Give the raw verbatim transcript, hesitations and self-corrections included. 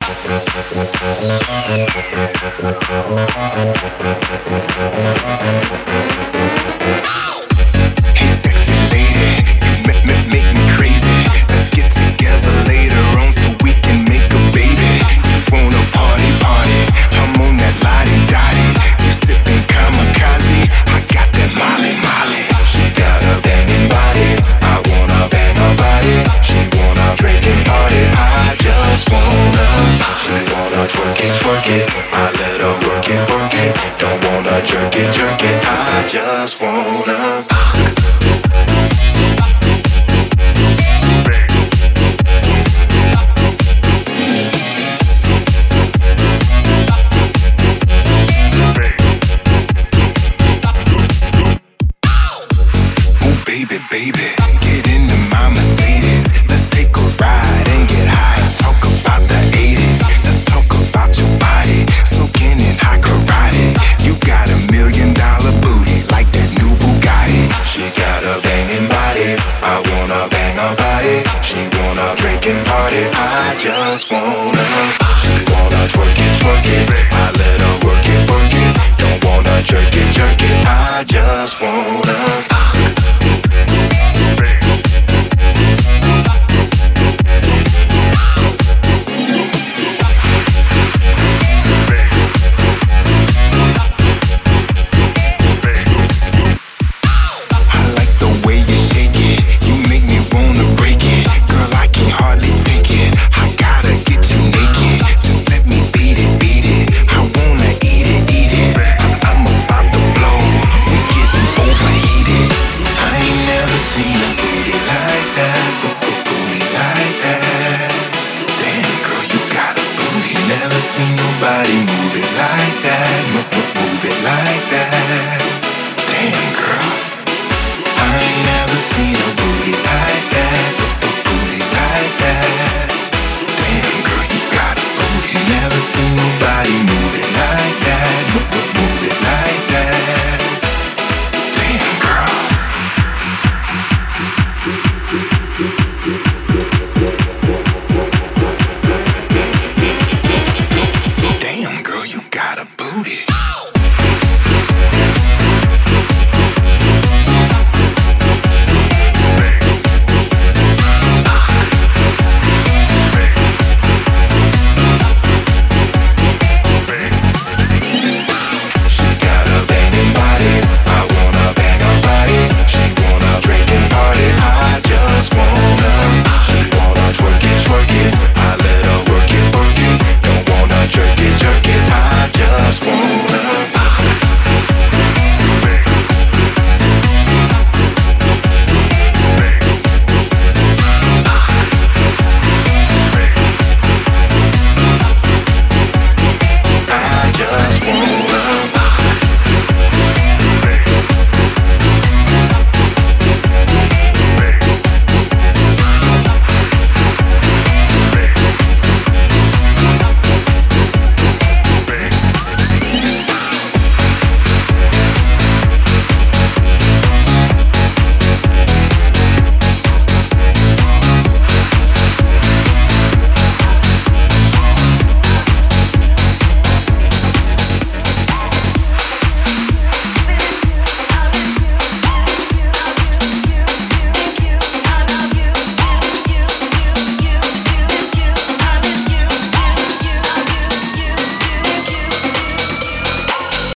Hey sexy lady, you make, make, make me crazy. Let's get together later on so we can make a baby. You wanna party, party, I'm on that lottie dottie. You sipping kamikaze, I got that Molly Molly. She got a banging body, I wanna bang her body. She wanna drink and party, I just wanna. She wanna twerk it, twerk it, I let her work it, work it. Don't wanna jerk it, jerk it, I just wanna. Baby, baby, get into my Mercedes. Let's take a ride and get high. Talk about the eighties. Let's talk about your body, soaking in hot karate. You got a million dollar booty like that new Bugatti. She got a banging body, I wanna bang her body. She wanna drink and party, I just wanna. She wanna twerk it, twerk it, I let her work it, work it. Don't wanna jerk it, jerk it, I just wanna. Seen nobody move it like that, move, move, move it like that. Damn girl, I ain't never seen a